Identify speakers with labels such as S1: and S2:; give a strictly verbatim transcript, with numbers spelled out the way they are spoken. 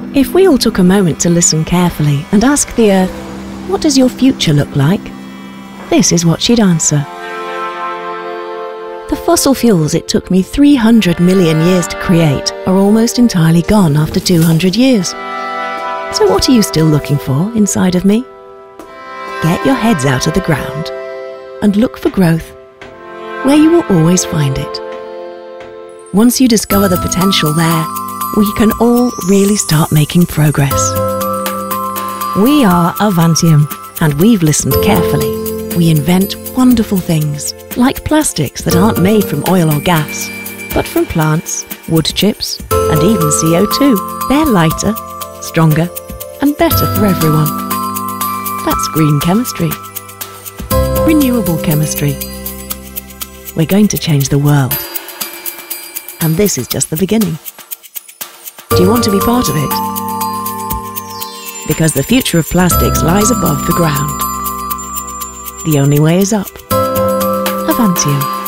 S1: If we all took a moment to listen carefully and ask the Earth, what does your future look like? This is what she'd answer. The fossil fuels it took me three hundred million years to create are almost entirely gone after two hundred years. So what are you still looking for inside of me? Get your heads out of the ground and look for growth where you will always find it. Once you discover the potential there, we can all really start making progress. We are Avantium, and we've listened carefully. We invent wonderful things, like plastics that aren't made from oil or gas, but from plants, wood chips, and even C O two. They're lighter, stronger, and better for everyone. That's green chemistry. Renewable chemistry. We're going to change the world. And this is just the beginning. Do you want to be part of it? Because the future of plastics lies above the ground. The only way is up. Avantium.